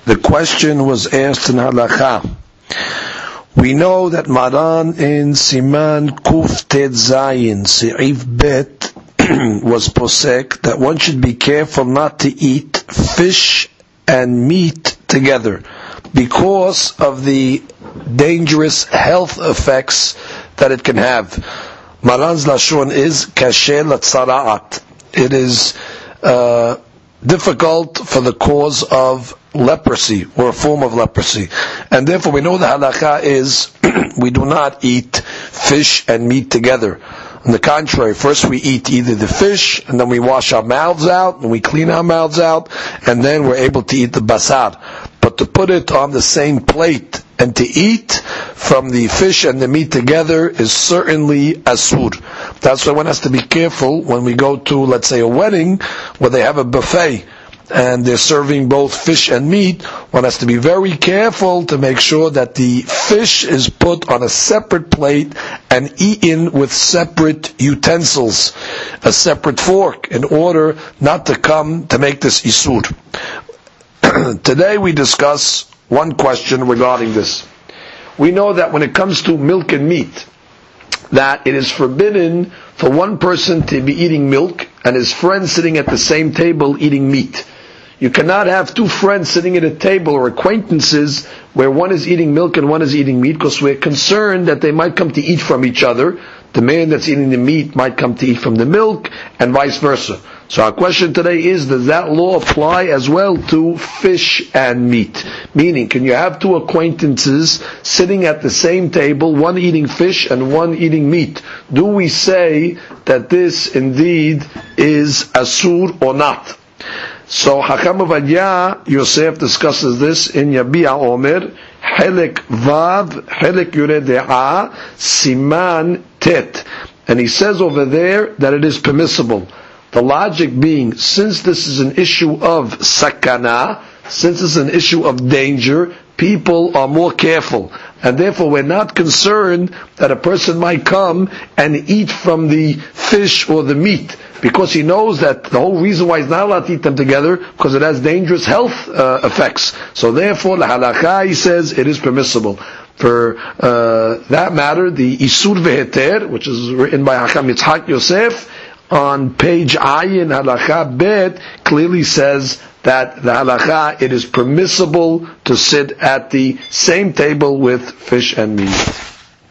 The question was asked in Halakha. We know that Maran in Siman Kuf Tet Zayin Seif Bet was posek that one should be careful not to eat fish and meat together because of the dangerous health effects that it can have. Maran's lashon is kasher latzara'at. It is difficult for the cause of leprosy, or a form of leprosy. And therefore we know the halakha is we do not eat fish and meat together. On the contrary, first we eat either the fish, and then we wash our mouths out, and we clean our mouths out, and then we're able to eat the basar. But to put it on the same plate and to eat from the fish and the meat together is certainly asur. That's why one has to be careful when we go to, let's say, a wedding where they have a buffet and they're serving both fish and meat. One has to be very careful to make sure that the fish is put on a separate plate and eaten with separate utensils, a separate fork, in order not to make this isur. Today we discuss one question regarding this. We know that when it comes to milk and meat, that it is forbidden for one person to be eating milk and his friend sitting at the same table eating meat. You cannot have two friends sitting at a table or acquaintances where one is eating milk and one is eating meat, because we're concerned that they might come to eat from each other. The man that's eating the meat might come to eat from the milk, and vice versa. So our question today is, does that law apply as well to fish and meat? Meaning, can you have two acquaintances sitting at the same table, one eating fish and one eating meat? Do we say that this indeed is asur or not? So Hakam Ovadia Yosef discusses this in Yabi'a Omer, Helek Vav, Helek Yure De'a, Siman Tet. And he says over there that it is permissible. The logic being, since this is an issue of sakana, since it's an issue of danger, people are more careful. And therefore we're not concerned that a person might come and eat from the fish or the meat, because he knows that the whole reason why he's not allowed to eat them together, because it has dangerous health effects. So therefore, la halakha, he says, it is permissible. For that matter, the Isur Veheter, which is written by Hakam Yitzhak Yosef, on page Ayin Halakha Bet, clearly says that the halakha, it is permissible to sit at the same table with fish and meat.